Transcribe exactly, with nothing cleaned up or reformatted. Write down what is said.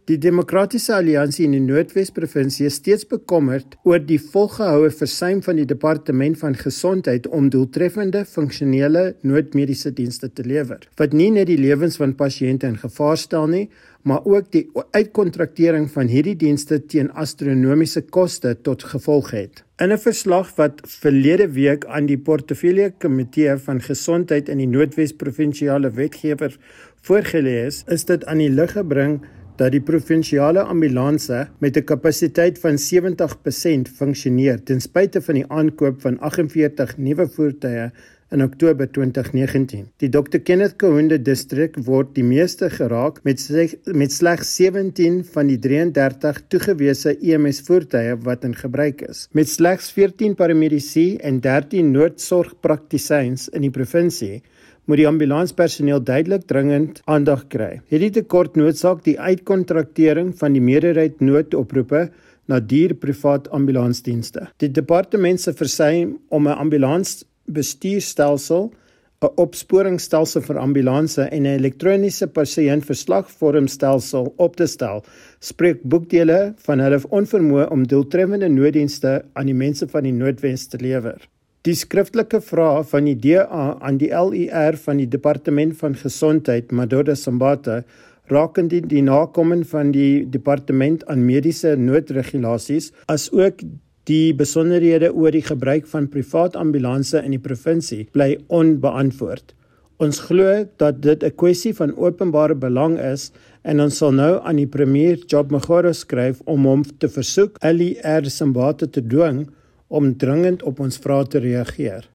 Die Demokratiese Alliansie in die Noordwes-provinsie is steeds bekommerd oor die volgehoue versuim van die Departement van Gesondheid om doeltreffende, funksionele noodmediese dienste te lewer, wat nie net die lewens van pasiënte in gevaar stel nie, maar ook die uitkontraktering van hierdie dienste teen astronomiese koste tot gevolg het. In 'n verslag wat verlede week aan die Portefeulje Komitee van Gesondheid in die Noordwes-provinsiale wetgewer voorgelê is, is dit aan die lig gebring dat die provinsiale ambulanse met 'n kapasiteit van sewentig persent funksioneer ten spyte van die aankoop van agt en veertig nuwe voertuie in Oktober twintig negentien. Die Dokter Kenneth Kaunda distrik word die meeste geraak met, met slegs sewentien van die drie en dertig toegewese E M S voertuie wat in gebruik is. Met slegs veertien paramedici en dertien noodsorgpraktisyns in die provinsie, moet die ambulanspersoneel duidelik dringend aandag kry. Hierdie tekort noodsaak die uitkontraktering van die meerderheid noodoproepe na duur privaat ambulansdienste. Die departement se versuim om 'n ambulansbestuurstelsel, 'n opsporingsstelsel vir ambulanse en 'n elektroniese pasiëntverslagvormstelsel op te stel, spreek boekdele van hulle onvermoë om doeltreffende nooddienste aan die mense van die Noordwes te lewer. Die skriftelike vraag van die D A aan die L I R van die Departement van Gesondheid, Madoda Sambata, rakende die nakoming van die departement aan mediese noodregulasies, as ook die besonderhede oor die gebruik van privaat ambulanse in die provinsie, bly onbeantwoord. Ons glo dat dit 'n kwessie van openbare belang is en ons sal nou aan die premier Job Magoro skryf om hom te versoek L I R Sambata te dwing om dringend op ons vrae te reageer.